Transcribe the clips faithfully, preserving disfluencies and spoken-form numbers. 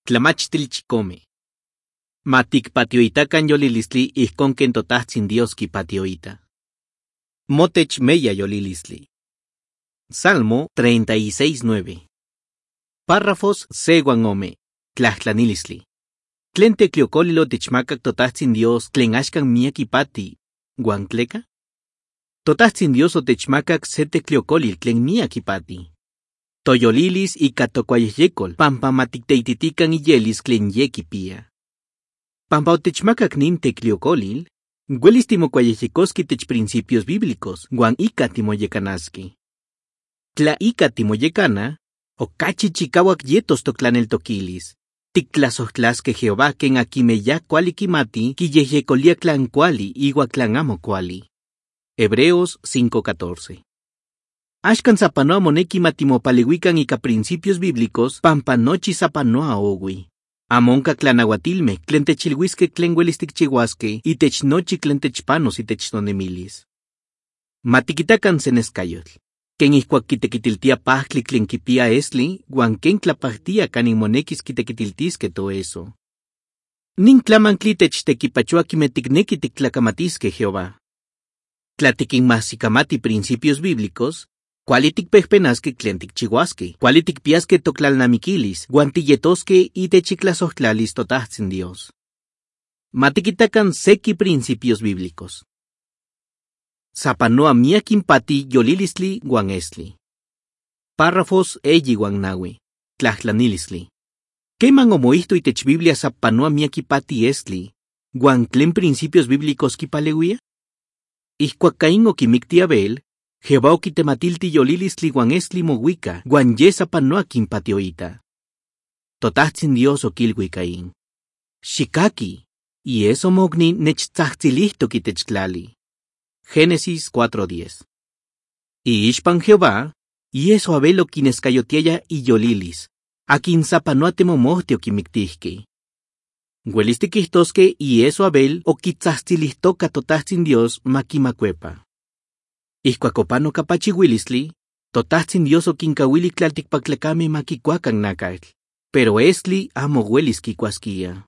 Tlamachtil chikome. Matikpatioitakan yolilistli ijkon ken totajtsin Dios kipatioita. Motech meya yolilistli. Salmo treinta y seis nueve. Párrafos seguan ome. Tlahtlanilistli. Tlen tecliocolilo techmakak totajtsin Dios tlen axkan miakipati. ¿Guantleka? Totajtsin Dios otechmakak se tecliocolil tlen miakipati. Toyolilis y catocuayeyecol, pampa maticteititican y yelis clen yekipia. Pampa otechmakak nin tecliocolil, huelis timocuayeyecoski tech principios bíblicos, guan ica timoyecanaski. Tla ica timoyecana, o cachi chicawak yetos toclan el toquilis. Tictlasohtlasque Jehová ken akimeya cuali kimati, quilleyecolia clan cuali, igua clan amo cuali. Hebreos cinco catorce. Ashkan sapanoa moneki matimopaliwikan ika principios bíblicos, pampa nochi sapanoa ogui. Amonka clanahuatilme, tlen techilhuisque tlen huelistic chihuasque, y tech nochi tlen techpanos y techtonemilis. Matiquitakan senescayotl. Ken ihkuak quitequitiltia pahtli tlen kipia esli, guan ken tlapahtia canin monekis quitequitiltisque to eso. Nin claman tli tech tequipachua quimeticnequi tictlacamatisque Jehová. Tlatiquinmasikamati principios bíblicos, Cualitic pejpenasque tlentic chihuasque, cualitic piasque toclalnamiquilis, guantilletosque y techiclasohtlalis totajtsin Dios. Matiquitacan seki principios bíblicos. Sapanoa miaquimpati yolilistli guan esli. Párrafos eyi guan nahui, tlahtlanilistli. Queman omoisto y tech Biblia sapanoa miaquipati esli, guan tlen principios bíblicos kipaleuia? Ihcuacain okimicti Abel, Jehová okitematilti yolilistli guan esli mohuica, guan yesa panoa kimpatioita. Totajtsin Dios okilhuicain. Shikaki, y eso mogni nechtzahtzilihto kitechtlali. Génesis cuatro diez. Y ishpan Jehová, y eso Abel okinescayotiaya y yolilis, a quien sapanoa temomohte okimictihki. Huelistiquistosque y eso Abel okitzahtzilihtoca totajtsin Dios maquimacuepa. Ihcuacopano capachihuilistli, totajtsin Dios oquincauili tlalticpactlacame maquicuacan nacaitl, pero esli amo huelis quicuasquia.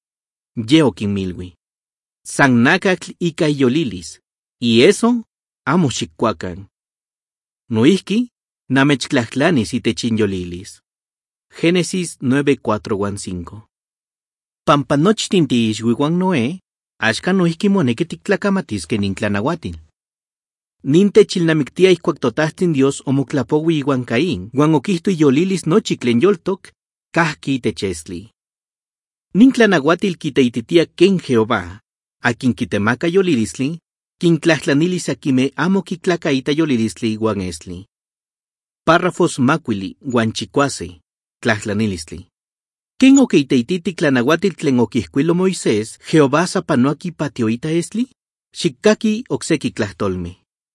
Ye oquinmilhui. San nacatl ica yolilis, y eso amo xiccuacan. Noihki, namechclahtlanis y techin yolilis. Génesis nueve cuatro cinco. Pampanochtin tiixhuihuan Noé, axkan noihki moneki tictlacamatisque nintlanahuatil. Ninte chilnamictia ihcuac totajtsin Dios omoclapoui iguan Caín, guan oquihto yolilis nochi tlen yoltoc, cahqui techesli. Nintlanahuatil quiteititia ken Jehová, a quien quitemaca yolilisli, quien tlahtlanilis aquime amo quitlacaita yolilisli guan esli. Párrafos macuili guan chicuase, tlahtlanilisli. Ken oqueiteititi tlanahuatil tlen oquihcuilo Moisés, Jehová sapanoaki patioita esli? Xiccaqui ocseki tlahtolme.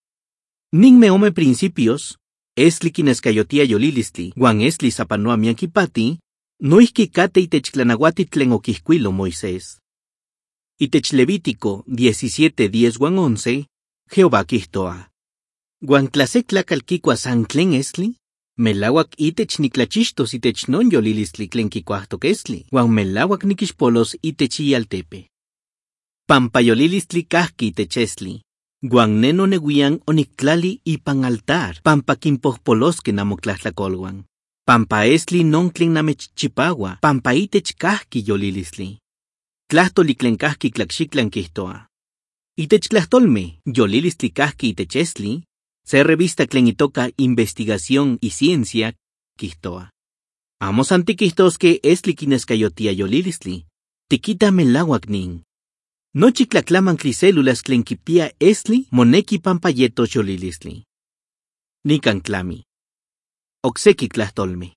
Nin me ome principios, esli quinescayotia yolilistli, guan esli sapanoa miaquipati, noihki cate itech tlanahuati tlen oquihcuilo Moisés. Itech Levítico diecisiete diez guan once, Jehová quihtoa. Guan tlasek tlacalquicua san tlen esli, melawak itech niclachixtos itech non yolilistli tlen quicuahtoc esli, guan melawak niquixpolos itech ialtepe. Pampa yolilistli cahqui itech esli. Guan neno neguian onictlali ipan altar, pampa quimpohpolosque namoctlahtlacolguan. Pampa esli non tlen namechchipagua, pampa itech cahqui yolilisli. Tlahtoli tlen cahqui tlacxiclan quihtoa. Itech tlahtolme, yolilisli cahqui itech esli, se revista tlen itoca investigación y ciencia, quihtoa. Amos antiquihtosque esli quinescayotia yolilisli, tiquita melawak nin. Nochi tlaclaman clicélulas tlen quipia esli moneki pampayetos yolilisli. Nican clami. Ocseki tlahtolme.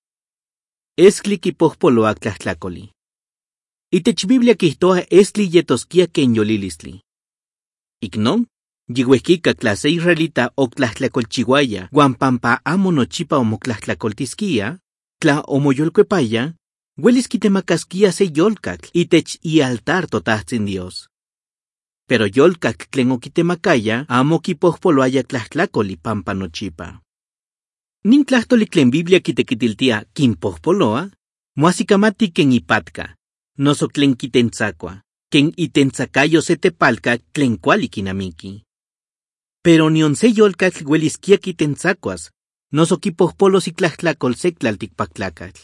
Esli quipohpoloac tlahtlacoli. Itech Biblia quihtoa esli yetosquia ken yolilisli. Ignon, yihuehquica clase israelita o tlahtlacolchihuaya, guan pampa amo nochipa omoctlahtlacoltisquia, tla omoyolcuepaya, huelis quitemacasquia se yolcac itech y altar totajtsin Dios. Pero yolcac tlen oquitemacaya amo quipohpoloaya tlahtlacoli pampa nochipa. Nin tlahtoli tlen Biblia quitequitiltia quimpohpoloa, Muasikamati ken ipatka, noso tlen kitentsakua, ken itentsakayo setepalka tlen kuali kinamiki. Pero nion se yolkatl ueliskia kitentsakuas, noso kipohpolos itlajtlakol se tlaltikpaktlakatl.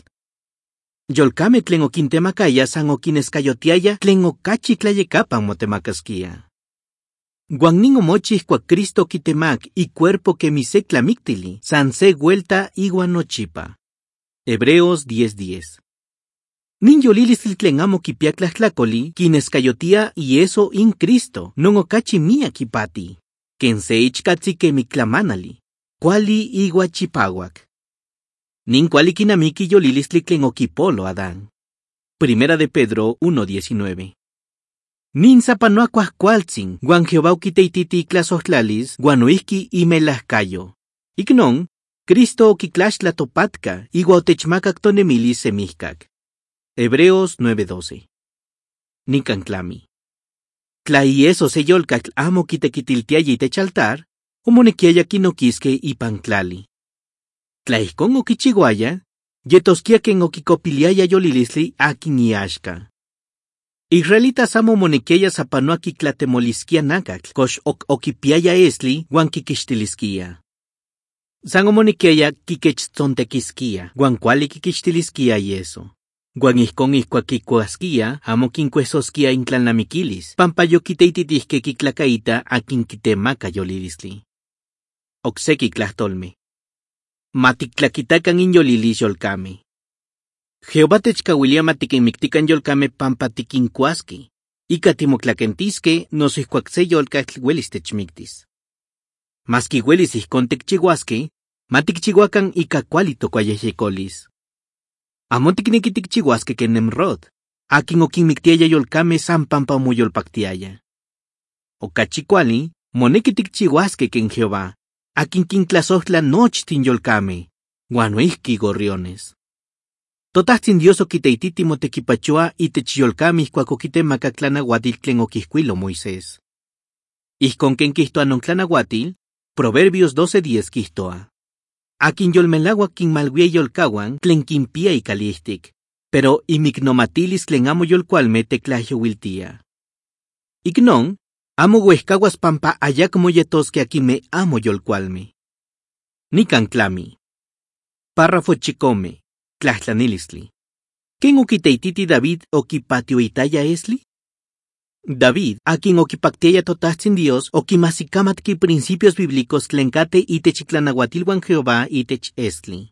Yolkame tlen okintemakaya san okineskayotiaya tlen okachi tlayekapan motemakaskia. Guan nin omochi ihkuak Cristo kitemak ikuerpo kemi se tlamiktili, san se vuelta iwan nochipa. Hebreos diez diez. Nin yolilistli tlen amo kipia tlajtlakoli kineskayotia y eso in Cristo non okachi mia kipati, ken se ichkatzi kemi tlamanali, kuali iwa chipawak. Nin kuali kinamiki yolilistli tlen okipolo Adán. Primera de Pedro uno diecinueve. Nin sapanoa kuajkualtzin, guan Jehová okiteititi iklasojtlalis, guan oihki imelajkayo. Iknon, Cristo okiklaxtla topatka, igua otechmakak tonemilis semihkak. Hebreos nueve doce. Nikan tlami. Tla y eso se yolkak amo kitekitiltiaya itech altar, omonekiaya kinokiske ipan tlali. Tla ihkon okichiuaya, yetoskia ken okikopiliaya yolilistli akin iaxka. Israelitas amo monekiaya sapanoa kiklatemoliskia nakatl, kox ok okipiaya esli guan kikixtiliskia. San omonekiaya kikechtzontekiskia, guan kuali kikixtiliskia yeso. Guan ihkon ihkuak kikuaskia, amo kinkuesoskia intlalnamikilis, pampa yokiteititihke kiklakaita akin kitemaka yolilistli. Okseki tlahtolme. Matiklakitakan in yolilis yolkame. Jehová techkawilia matikinmiktikan yolkame pampa tikinkuaski, ika timoklakentiske noso ihkuak se yolkatl uelis techmiktis. Maski uelis ihkon tikchiuaski, matikchiuakan ika kuali tokuayejyekolis. Amo tikneki tikchiuaski ken Nemrod, akin okinmiktiaya yolkame san pampa omoyolpaktiaya. Okachi kuali, moneki tikchiuaski ken Jehová, akin kinklasojtla nochtin yolkame, guan oihki gorriones. Totajtzin Dios okiteititi motekipachoa itech yolkame ihkuak okitemaka tlanauatil tlen okijkuilo Moisés. Ihkon ken kijtoa non tlanauatil, Proverbios doce diez kijtoa. Akin yolmelauak kinmalwie yolkawan tlen kimpia ikalihtik, pero imiknomatilis tlen amo yolkualme teklajyouiltia. Iknon, amo uehkawas pampa ayakmo yetoske akinme amo yolkualme. Nikan tlami. Párrafo chikome. Tlahtlanilistli. ¿Ken okiteititi David okipatioitaya esli? David, akin okipaktiaya totajtzin Dios, okimasicamatki principios bíblicos tlenkate itech itlanahuatilhuan Jehová itech esli.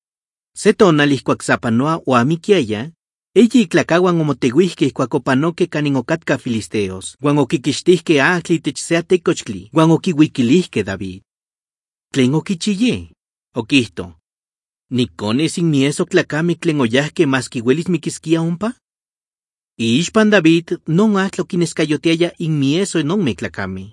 Se tonal ihkuak sapanoa oamikiaya, eyi iklakawan omotehuihke ihkuak opanoke kanin okatka filisteos, guan okikixtihke ahtli itech se atekochtli, guan okiuikilihke David. Tlen okichiye? Okihto. ¿Nikone sin mieso tlakame tlen oyahke maski uelis mikiskia ompa? Ixpan David non ahtlo kineskayotiaya in mieso non me tlakame.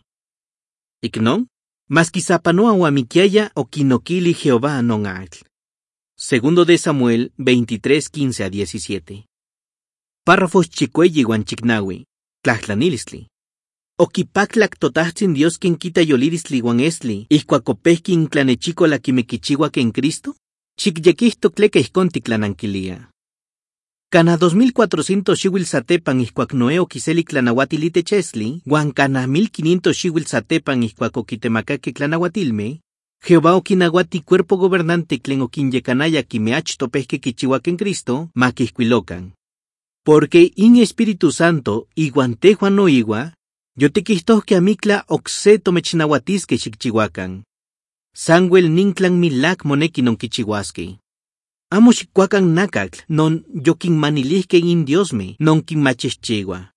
Iknon, maski sapanoa oamikiaya okinokili Jehová non ahtl. Segundo de Samuel veintitrés quince a diecisiete. Párrafos chikueyi guan chiknawi, tlahtlanilistli. Okipaklak totajtzin Dios ken kita yolilistli guan esli, ihkuak opehki inclanechikola kimekichiua ken Cristo? Xikyekihto tleka ihkon tiklanankilia. Kana dos mil cuatrocientos xiuil satepan ihkuak Noé okiseli tlanauatil itech esli, guan kana mil quinientos xiuil satepan ihkuak okitemakake tlanauatilme, Jehová okinauati cuerpo gobernante tlen okinyekanaya kime achto pehke kichiua ken Cristo, makihkuilokan. Porque in Espíritu Santo iguan tehuan noigua, yotikihtohke amikla okse tomechnauatiske xikchiuakan. Sanguel ninklan milak moneki non kichiuaske. Amo xikuakan nakatl non yokinmanilihke in Diosme non kinmachixchiua.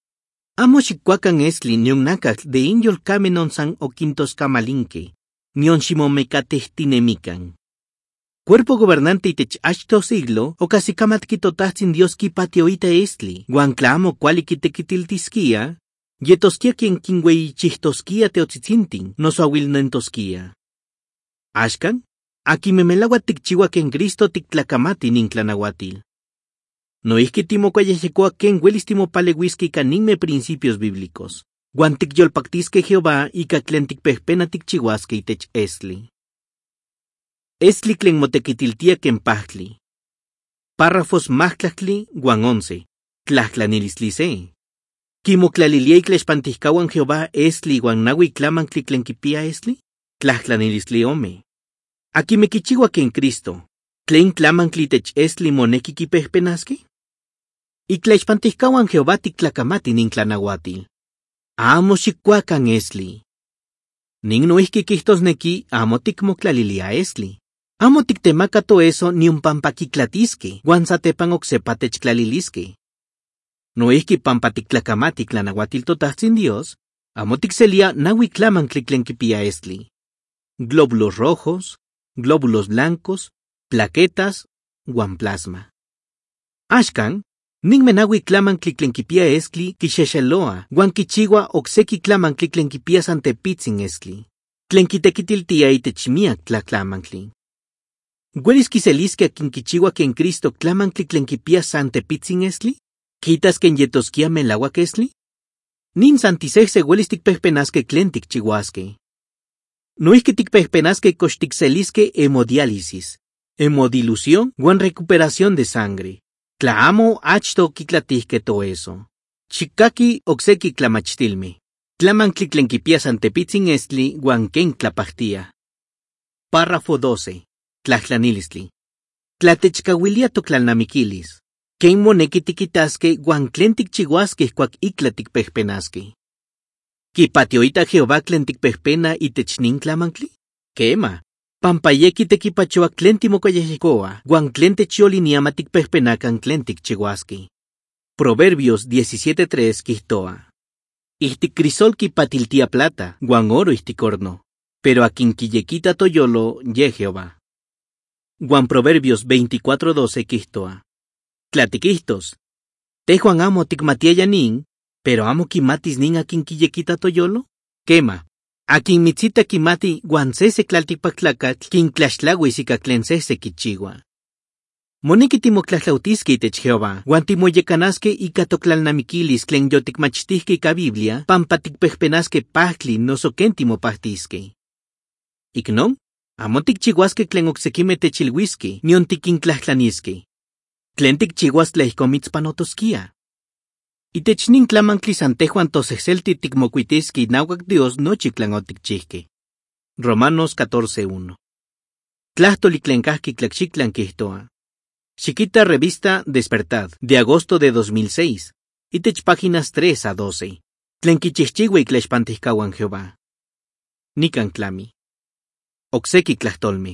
Amo xikuakan esli nion nakatl de in yolkame non san okintoscamalinke, nion ximomekatehtinemikan. Cuerpo gobernante itech achto siglo okasikamatki totajtzin Dios kipatioita esli, guan tla amo kuali kitekitiltiskia, yetoskia quien kinweichihtoskia teotzitzintin, noso awilnentoskia. Axkan, akimemelauat tikchiua ken Cristo tiktlakamati nin tlanauatil. Noihki timokuayejyekoa ken uelis timopaleuiski ika ninme principios bíblicos, guan tikyolpaktiske Jehová ika tlen tikpehpena tikchiuaske itech esli. Esli tlen motekitiltia ken pahtli. Párrafos mahtlactli guan once. Tlahtlanilistlise. Kimoklaliliay tlexpantihkawan Jehová esli guan nahui clamancli tlenkipia esli? Tlahtlanilisli ome. Aquí me kichiwa que en Cristo. Tlen clamancli tech esli moneki kipehpenaski? Y tlexpantihkawan Jehová tiklacamati nin tlanahuatil. Amo xikuakan esli. Nin noihki kihtosneki amo tikmoklalilia esli. Amo tiktemaka to eso ni un pampakiklatiske, guan satepan oksepa techklaliliske. Noihki pampa tiklacamati tlanahuatil totajtzin Dios, amo tikselia nahui clamancli tlenkipia esli. Glóbulos rojos, glóbulos blancos, plaquetas, guan plasma. Ashkan, nin menahui clamancli tlenkipia esli kixexeloa, guan kichiwa okseki clamancli tlenkipia santepitzin esli. Tlenkitekitiltia itechmiak tlaclamancli. ¿Huelis kiseliske akin kichiwa que en Cristo clamancli tlenkipia santepitzin esli? ¿Quitas que en yetoskia melawak esli? Nin santisejse huelis tikpehpenaske tlen tikchihuaske. Noihki tikpehpenaske kox tikseliske hemodiálisis, hemodilución guan recuperación de sangre. Tlaamo achto kiklatihke to eso. Chikaki okseki klamachtilme. Clamancli tlenkipia santepitzin esli guan ken tlapahtia. Párrafo doce. Tlahtlanilisli. Tlatechkawilia toklalnamikilis. Ken moneki tikitaske guan tlen tikchihuaske kuak ikla tikpehpenaske. ¿Kipatioita Jehová tlen tikpehpena itech nin clamancli? Kema. Pampayeki tekipachoa tlen timokoyejikoa, guan tlen techyoliniama tikpehpenakan tlen tikchihuaske. Proverbios diecisiete tres kihtoa. Ihtik crisol kipatiltia plata, guan oro ihtikorno. Pero akin kiyekita toyolo, ye Jehová. Guan Proverbios veinticuatro doce kihtoa. Tlatikihtos. Te Juan amo tikmatiaya nin, pero amo kimatis nin akin kiyekita toyolo? Kema. Akin mitzita kimati guan sese tlaltikpaktlakatl kin tlaxtlawis ika tlen sese kichiwa. Moneki timoklatlautiske itech Jehová, guan timoyekanaske ika toklalnamikilis tlen yotikmachtihke ika Biblia, pampa tikpehpenaske pahtli noso ken timopahtiske. Iknon, amo tikchihuaske tlen oksekime techilwiske, nion tikintlahtlaniske. Tlen tikchihuas tlehkomitzpanotoskia. Itech nin clamancli santejuan tosehselti tikmokuitiski nauak Dios nochi tlan otikchihke. Romanos catorce uno. Tlahtoli tlenkahki tlakxiklan kihtoa. Chiquita revista Despertad, de agosto de dos mil seis. Itech páginas tres a doce. Tlen kichihchiui tlexpantihkawan Jehová. Nikan clami. Okseki tlahtolme.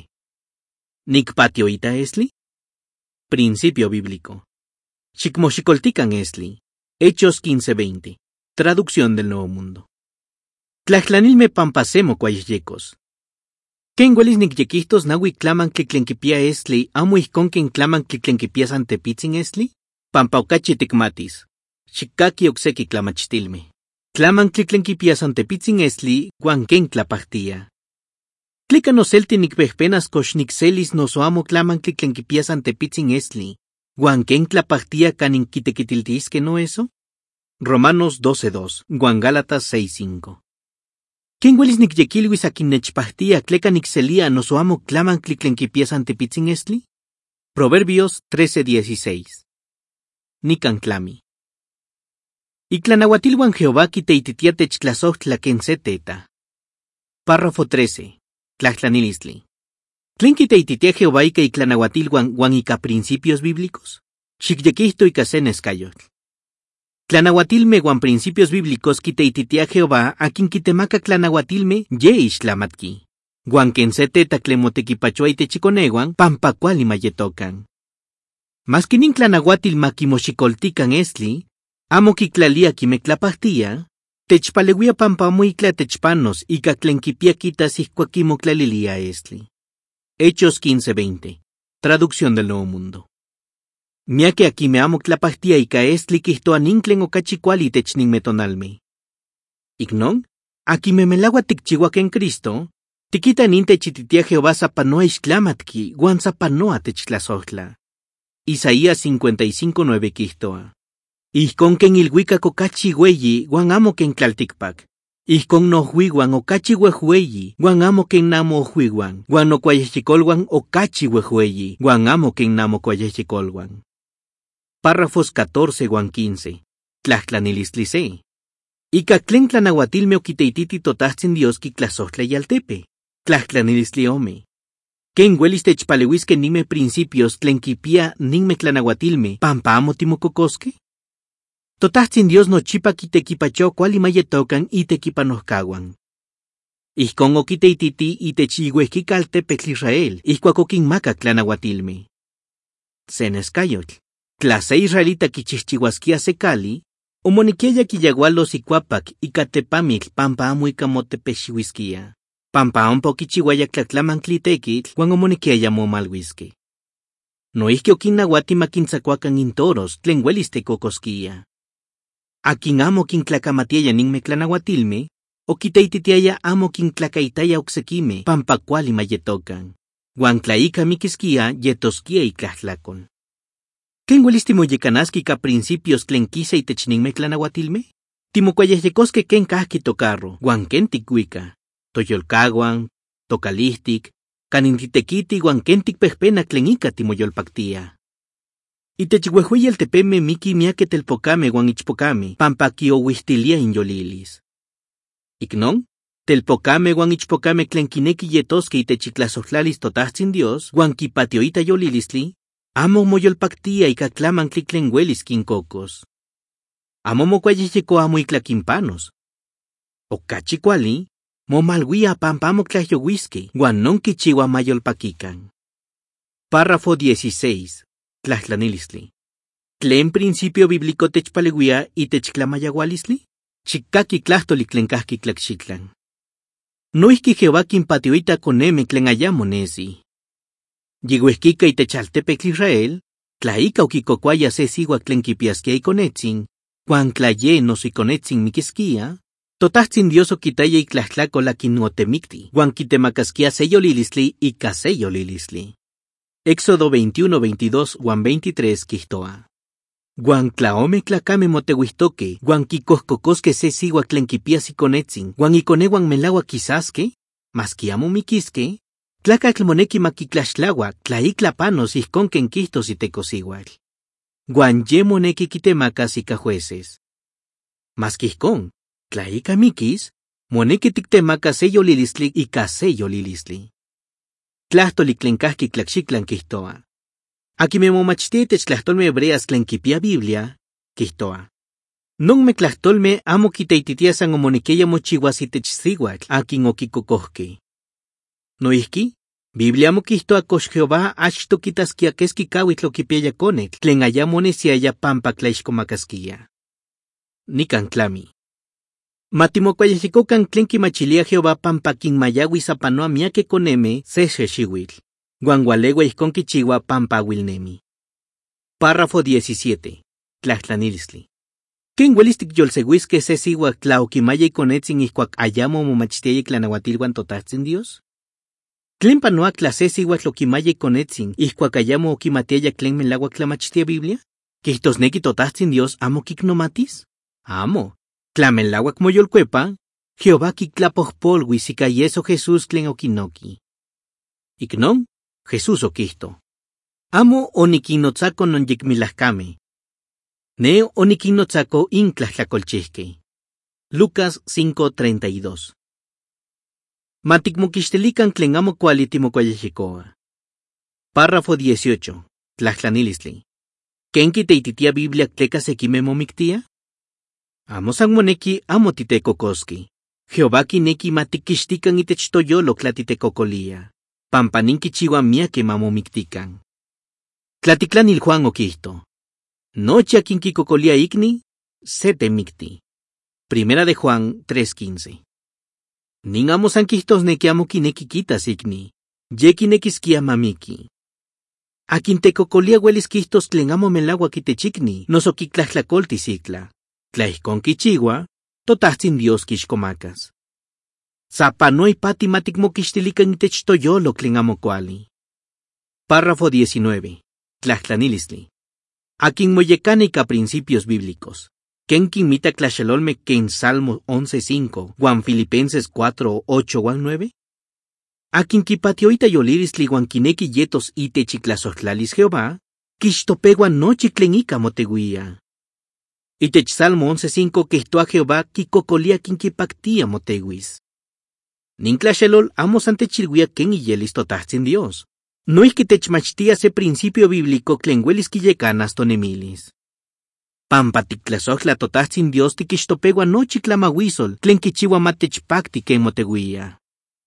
Nikpatioita esli? Principio bíblico. Xikmoxikoltikan esli. Hechos quince veinte. Traducción del Nuevo Mundo. Tlahtlanilme pampasemo cuayecos. Ken huelis nikyekihtos nahui clamancli tlenkipia esli amo ihkon ken clamancli tlenkipia santepitzin esli? Pampa okachi tikmatis. Xikaki okseki klamachtilme. Clamancli tlenkipia santepitzin esli guan ken tlapahtia. Tlika noselti nikpehpenas kox nikselis noso amo clamancli tlenkipia santepitzin esli. ¿Guan ken tlapahtia kanin kitekitiltiske no eso? Romanos doce dos, Guan Gálatas seis cinco. ¿Ken huelis nikyekilwis akin nechpahtia tleka nikselia noso amo clamancli tlenkipia santepitzin esli? Proverbios trece dieciséis. Nikan clami. Iklanahuatilwan Jehová kiteititia techtlasohtla ken se teta. Párrafo trece. Tlahtlanilistli. ¿Tlen kiteititia Jehová ika iklanahuatilwan guan ika principios bíblicos? Xikyekihto ika se neskayotl. Tlanahuatilme guan principios bíblicos kiteititia Jehová akin kitemaka tlanahuatilme ye ixtlamatki. Guan ken se teta tlemotekipachoa itechikoneguan pampa kuali mayetokan. Mas kinin tlanahuatil makimoxikoltikan esli, amo kiklalia kimeklapahtia, techpalewia pampa amo ikla techpanos ika tlen kipia kitas ihkuak kimoklalilia esli. Hechos quince veinte. Traducción del Nuevo Mundo. Miake aquí me amo tlapahtia ika estli kihtoa ninklen okachi kuali tech ninmetonalme. Ignon, aquí me melagua tikchihuak en Cristo, tikita ninte chititia Jehová sapanoa ixtlamatki, guan sapanoa techtlasohtla. Isaías cincuenta y cinco nueve kihtoa. Ihkon ken ilhuikak okachi weyi guan amo ken tlaltikpak. Ihkon nohuiwan okachi wehueyi, guan amo ken namo ohuiwan, guan nokuayechikolwan okachi wehueyi, guan amo ken namo kuayechikolwan. Párrafos catorce guan quince. Tlahtlanilistli se. Ika tlen tlanauatilme okiteititi totajtzin Dios kiklasojtla yaltepe. Tlahtlanilistli ome. Ken uelis techpaleuiske ninme principios tlen kipia ninme tlanauatilme, pampa amo timokokoske? Totajtzin Dios nochipa kitekipacho kuali mayetokan itekipanojkawan. Ihkon okiteititi itech iuehkika altepetl Israel, ihkuak okinmaka tlanauatilme. Se neskayotl. Tla se israelita kichihchiuaskia se kali, omonikiaya kiyagualos ikuapak ika tepamitl pampa amo ika motepexiuiskia. Pampa ompa okichiuaya tlatlaman tlitekitl guan omonikiaya momalhuiske. Noihki okinnauati makintzakuakan intoros tlen uelis tekokoskia. Akin amo kintlacamatiaya ninme tlanauatilme, okiteititiaya amo kintlakaitaya oksekime pampa kuali mayetokan. Guan tla ika mikiskia yetoskia itlahtlakol. ¿Ken uelis timoyekanaski ka principios tlen kisa itech ninme tlanauatilme? Timokuayehyekoske ken kahki tocarro, guan ken tikuika, toyolkaguan, tokalihtik, kanin titekiti guan ken tikpehpena tlen ika timoyolpaktia. Itech uehueyi altepeme miki miake telpokame guan ichpokame, pampa kiouihtilia inyolilis. Iknon, telpokame guan ichpokame tlen kineki yetoske itech itlasohtlalis totajtzin Dios, guan kipatioita yolilistli, amo moyolpaktia ika tlamantli tlen uelis kinkokos. Amo mokuayehyeko amo ikla kimpanos. Okachi kuali, momalhuia pampa amo tlahyouiske, guan non kichiua mayolpakikan. Párrafo dieciséis. Tlahtlanilistli. Tlen principio bíblico techpaleuia itech tlamayaualistli? Chikaki tlahtoli tlen kahki tlakxitlan. Noihki Jehová kinpatioita koneme tlen ayamo nesi. Yiuehkika itech altepetl Israel, tla ika okikokuaya se siuatl tlen kipiaskia ikonetzin, guan tla ye noso ikonetzin mikiskia, totajtzin Dios okitaya itlahtlakol akin otemikti, guan kitemakaskia se yolilistli ika se yolilistli. Éxodo veintiuno, veintidós guan veintitrés kihtoa. Guan tla ome tlakame moteuihtoke, guan kikohkokoske se siuatl tlen kipias ikonetzin, guan ikonewan melauak kisaske, maski amo mikiske, tlakatl moneki makitlaxtlaua tla ikla panos ihkon ken kihtos itekosiuatl. Guan ye moneki kitemakas ika jueces. Maski ihkon, tla ika mikis, moneki tiktemakas se yolilistli ika se yolilistli. Tlahtoli tlen kahki tlakxiklan kihtoa. Akime momachtia itech tlahtolme hebreas tlen kipia Biblia, kihtoa. Non me tlahtolme amo kiteititia san omonikeya mochiuas itech siuatl akin okikokohke. Noihki, Biblia amo kihtoa kox Jehová achto kitaskia keski kawitl okipiaya konetl tlen ayamo nesiaya pampa tlaixkomakaskia. Nikan tlami. Matimokuayehyekokan tlen kimachilia Jehová pampa kinmayaui sapanoa miake koneme se xexiuitl, guan ualeua ihkon kichiua pampa awilnemi. Párrafo diecisiete. Tlahtlanilistli. Ken uelis tikyolseuiske se siuatl tla okimaya ikonetzin ihkuak ayamo momachtiaya tlanauatilhuan totajtzin Dios? ¿Tlen panoa tla se siuatl okimaya ikonetzin ihkuak ayamo okimatiaya tlen melauak tlamachtia Biblia? ¿Kihtosneki totajtzin Dios amo kiknomatis? Amo. Tla melauak moyolkuepa, Jehová kitlapojpolhuis ika yeso Jesús tlen okinoki. Iknon, Jesús okihto. Amo onikinnotzako non yekmilajkame. Ne onikinnotzako intlajtlakolchihkej. Lucas cinco treinta y dos. Matikmokixtilikan tlen amo kuali timokuayehyekoa. Párrafo dieciocho. Tlahtlanilistli. Ken kiteititia Biblia tleka sekime momiktia? Amo san moneki amo titekokoski. Jehová kineki matikixtikan itech toyolo tla titekokolia. Pampa nin kichiua miake mamomiktikan. Tlatiklanil Juan okihto. Nochi akin kikokolia ikni, se temikti. Primera de Juan tres quince. Nin amo san kihtosneki amo kineki kitas ikni. Ye kinekiskia mamiki. Akin tekokolia uelis kihtos tlen amo melauak itechikni, noso kitlajtlakoltis ikla. Tla ihkon kichiua, totajtzin Dios kixkomakas. Sapanoi pati matikmokixtilikan itech toyolo tlen amo kuali. Párrafo diecinueve. Tlahtlanilistli. Akin moyekana ika principios bíblicos. Ken kimita clashelolme ken Salmo once cinco, Juan Filipenses cuatro ocho Juan nueve? Akin kipatioita yolirisli Juan kineki yetos ite chiclasohtlalis Jehová, kixtopegua no chiclenica moteguía. Itech Salmo once cinco quehtoa Jehová kikokolia kin kipactia moteguis. Nin clashelol amos ante chilguia ken iyelis totahtzin Dios. No es que techmachtia ese principio bíblico clenguelis quillecanas tonemilis. Pampa ticlasohla totahtzin Dios tikixtopegua no chiclamahuisol clen kichiwa matechpacti ken moteguía.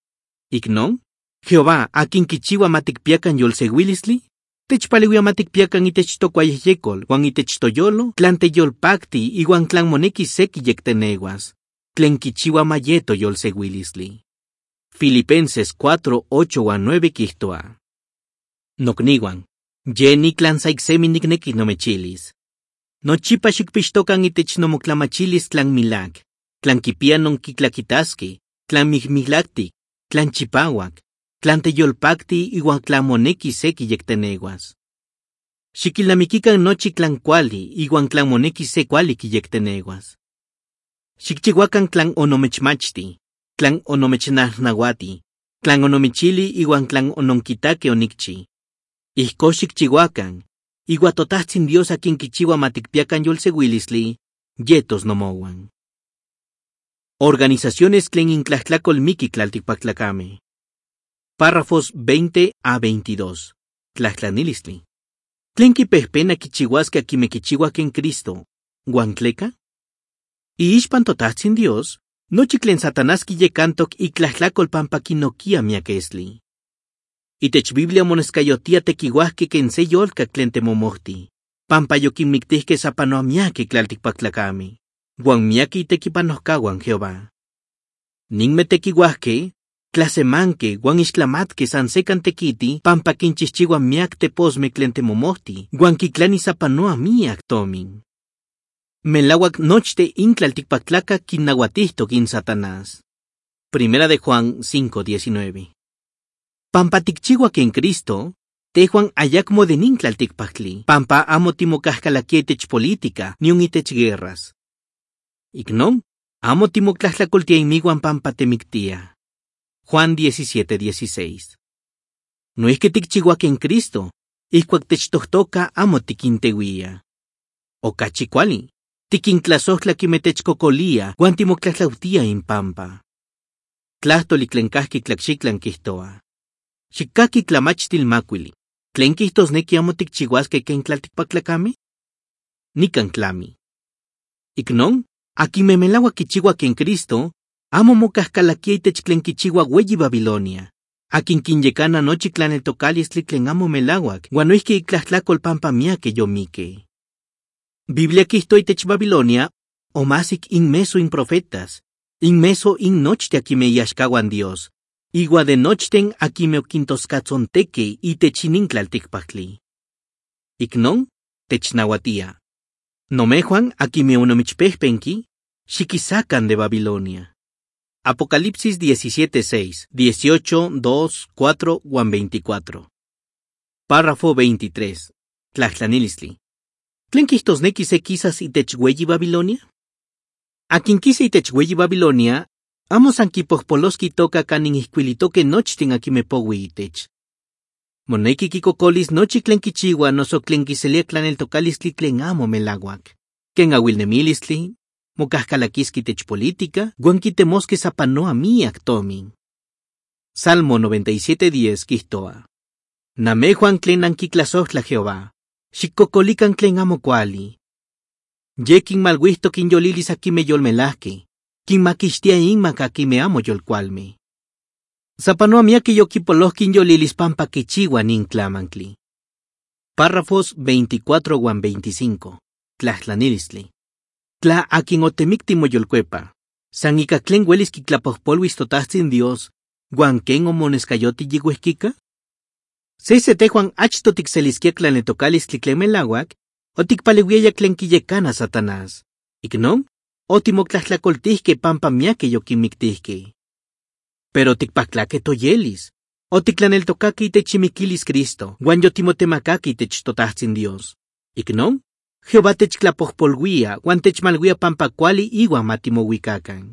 Ignon, Jehová akin kichiwa matikpiakan yolseguilisli, techpaliwia matikpiakan itech tokuayeyekol, wan itech toyolo, clan teyolpacti iwan clan moneki seki yekteneguas, clen kichiwa mayeto yolseguilisli. Filipenses cuatro ocho wan nueve quihtoa. Nokniwan, yeni clan saiksemi nikneki nomechilis. Nochipa xikpixtokan itech nomoclamachilis clan milak, clan kipia non kiklakitaski, clan mihmihlaktik, clan chipawak, clan teyolpacti iwan clan moneki seki yekteneguas. Xikilnamikikan nochi clan kuali iwan clan moneki se kuali kiyekteneguas. Xikchihuakan clan onomechmachti, clan onomechnahnahuati, clan onomichili iwan clan ononkitake onikchi. Ihko xikchihuakan, iwa totahtzin Dios akin kichiwa matikpiakan yolseguilisli, yetos nomowan. Organizaciones clen intlahtlacol miki tlaltikpaktlakame. Párrafos veinte a veintidós. Tlahtlanilistli. Clen kipehpena kichihuasque akime kichihuak en Cristo, guancleca? Y ixpan totahtzin Dios, nochi clen Satanás kiyekantok y tlahttlacol pampa kinokia miakesli. Itech Biblia monescayotia tekihuasque ken se yolka clen temomohti, pampa yokinmiktihke sapanoa miaki tlaltikpaktlakame. Guan miaki tekipanoscaguan Jehová. Ninme tekihuasque, clasemanque, guan ixtlamatque san secan tequiti, pampa quinchichihuan miak teposme clen temomohti, guan kiklani sapanoa miak tomin. Melawak nochte intlaltikpaktlaca kinnahuatihto kin Satanás. Primera de Juan cinco diecinueve. Pampa tikchihuak en Cristo, tejuan ayakmo de nintlaltikpaktli, pampa amo timokahkalakia itech política, ni un itech guerras. Ignon, amo timoclahtlacoltia inmiguan pampa temictia. Juan diecisiete dieciséis. No es que tikchihuak en Cristo, ihcuac techtohtoca amo tiquinteguia. O cachicuali, tiquinclasohtla quimetechcocolia, guan timoclatlautia in pampa. Tlahtoli clencahki tlacxiclan quihtoa. Xicaki clamachtil macuili, clen quihtos neki amo tikchihuasque ken tlaltikpaklakame? Nican clami. Ignon, aquí me melagua kichihuak en Cristo, amo mocahcalaquia itech clen kichihuak weyi Babilonia. Akin kinyekana nochi clan el tocalistli clen amo melaguac, guanoihke itlahtlacol pampa miake yomike. Biblia quihto itech Babilonia, o masik inmeso in profetas, inmeso in nochte aquí me yaxcaguan Dios, igua de nochten aquí me oquintoscatzonteque itech ininclaltikpaktli. Ignon, technahuatia. Nomejuan aquí me unomichpehpenki, xiquisacan de Babilonia. Apocalipsis diecisiete seis, dieciocho, dos, cuatro, Juan veinticuatro. Párrafo veintitrés. Tlahtlanilistli. ¿Tlen quihtosneki se quisas itech weyi Babilonia? Akin quise itech weyi Babilonia, amos anquipohpoloski toca canin ihquilitoque nochten aquí me powi itech. Moneki kikokolis nochi clen kichiwa noso clen kiselia clan el tocalistli clen amo melaguac. Ken awilnemilistli, mocahcalaquiski tech política, guan quitemosque sapanoa miak tomin. Salmo noventa y siete diez quihtoa. Namejuan clen anquiclasohtla Jehová, xiccocolican clen amo cuali. Yekin malguihto kin yolilis aquí me yolmelahque, kin maquixtia inmac aquí me amo yolcualme. Sapanoa miaki yoquipolohkin yolilis pampa kichiwa nin clamancli. Párrafos veinticuatro Juan veinticinco. Tlahtlanilistli. Tla akin otemictimo yolcuepa, san ica clen huelis quiclapohpolhuis totahtzin Dios, guan ken omonescayoti yiguehquica? Se tejuan achto tixelisquia clan letocalistli clen melahuac, o ticpalehuiaya clen quiyecana Satanás. Ignon, o timoclahtlacoltihque pampa miaki yoquimictihque. Pero ticpactlaque toyelis, o ticlaneltocaque itech imiquilis Cristo, guan yotimotemacaque itech totahtzin Dios. Ignon, Jehová techtlapojpolhuia, uan techmalhuia pampa kuali iuan matimouikakan.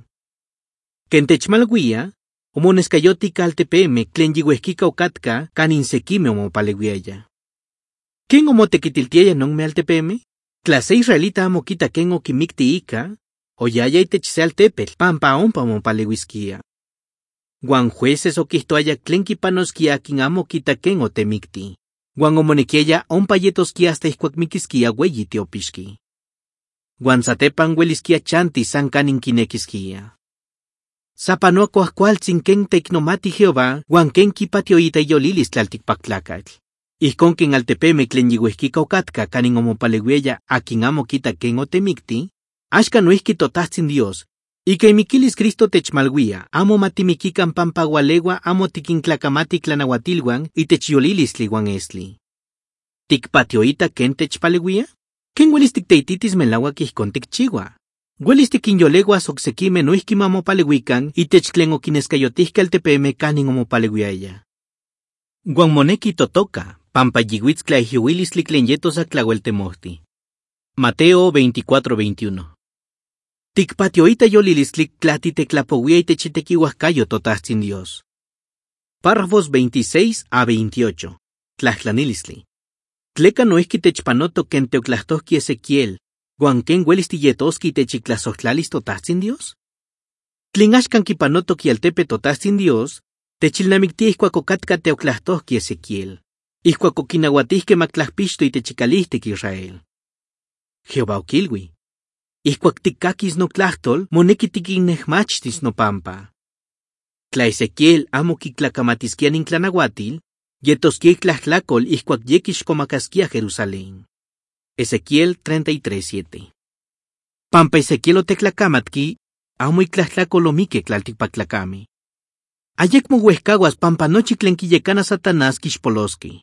Ken techmalhuia, omonescayotica altepeme tlen yiuehkika okatka kanin sekime omopaleuiaya. ¿Ken omotequitiltiaya nonme altepeme? Tla se israelita amo kita ken okimikti ika, oyaya itech se altepetl pampa ompa omopaleuiskia. Uan jueces okihtoaya tlen kipanoskia akin amo kita ken otemikti. Uan omonekiaya ompa yetoskia hasta ihkuak mikiskia ueyi tiopixki. Uan satepan ueliskia chanti san kanin kinekiskia. Sapanoa kuajkualtzin ken teiknomati Jehová uan ken kipatioita iyolilis tlaltikpaktlakatl. Ihkon ken altepeme tlen yiuehkika okatka kanin omopaleuiaya akin amo kita ken otemikti, axka noihki totajtzin Dios, ika imikilis Cristo techmalhuia, amo matimikikan pampa ualeua amo tikintlakamatih tlanauatilhuan itech yolilistli uan estli. ¿Tikpatioita ken techpaleuia? ¿Ken uelis tikteititis melauak ijkon tikchiua? Uelis tikinyoleuas oksekimeh noihki mamopaleuikan itech tlen okinescayotihkeh altepeme kanin omopaleuiaya. Uan moneki totoka, pampa yiuitz tlaijyouilistli tlen yetos atlaueltemohti. Mateo veinticuatro veintiuno. Tikpatioita yolilistli tlatiteklapouia itech itekiuajkayo totajtzin Dios. Párrafos veintiséis a veintiocho. Tlajtlanilistli. Tleka noihki techpanoto ken teoklahtohki Ezequiel, uan ken uelis tiyetoski itech iklasojtlalis totajtzin Dios? Tlen axkan kipanotok ialtepe totajtzin Dios, techilnamiktia ihkuak okatka teoklahtohki Ezequiel, ihkuak okinauatihkeh matlajpixto itech ikalihtik Israel. Jehová okilui: ihkuak tikkakis notlahtol, moneki tikinnejmachtis nopampa. Tla Ezequiel amo kitlakamatiskia nin tlanauatil, yetoskia iktlajtlakol ihkuak yekixkomakaskia Jerusalén. Ezequiel treinta y tres siete. Pampa Ezequiel oteklakamatki, amo iktlajtlakol omikeh tlaltikpaktlakameh. Ayekmo uehkawas pampa nochi tlen kiyekana Satanás kixpoloski.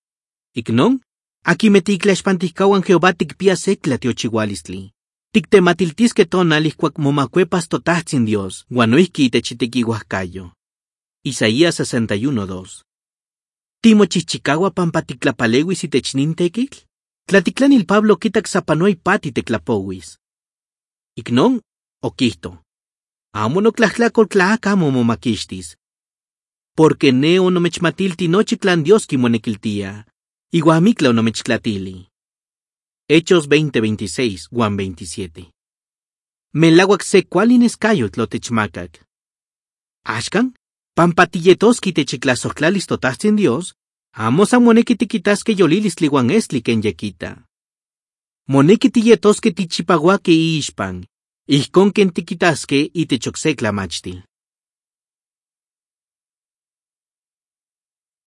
Iknon, akimeh tiiklaxpantihkauan Jehová tikpia se tlatiochiualistli. Tiktematiltiskeh tonal ihkuak momakuepas totajtzin Dios, uan noihki itech itekiuajkayo. Isaías sesenta y uno dos. ¿Timochihchikaua pampa tiklapaleuis itech nin tekitl? Tlatiklanil Pablo kitak sapanoa ipati teklapouis. Iknon, okihto: amo notlajtlakol tla aka amo momakixtis. Porque ne onomechmatilti nochi tlan Dios kimonekiltia, iuan amikla onomechklatili. Hechos veinte veintiséis uan veintisiete. Melauak se kualin eskayotl otechmakak. Axkan, pampa tiyetoski itech iklasojtlalis totajtzin Dios, amo san moneki tikitaskeh yolilistli uan estli ken yekita. Moneki tiyetoskeh tichipauakeh iixpan, ijkon ken tikitaskeh itech okse tlamachtil.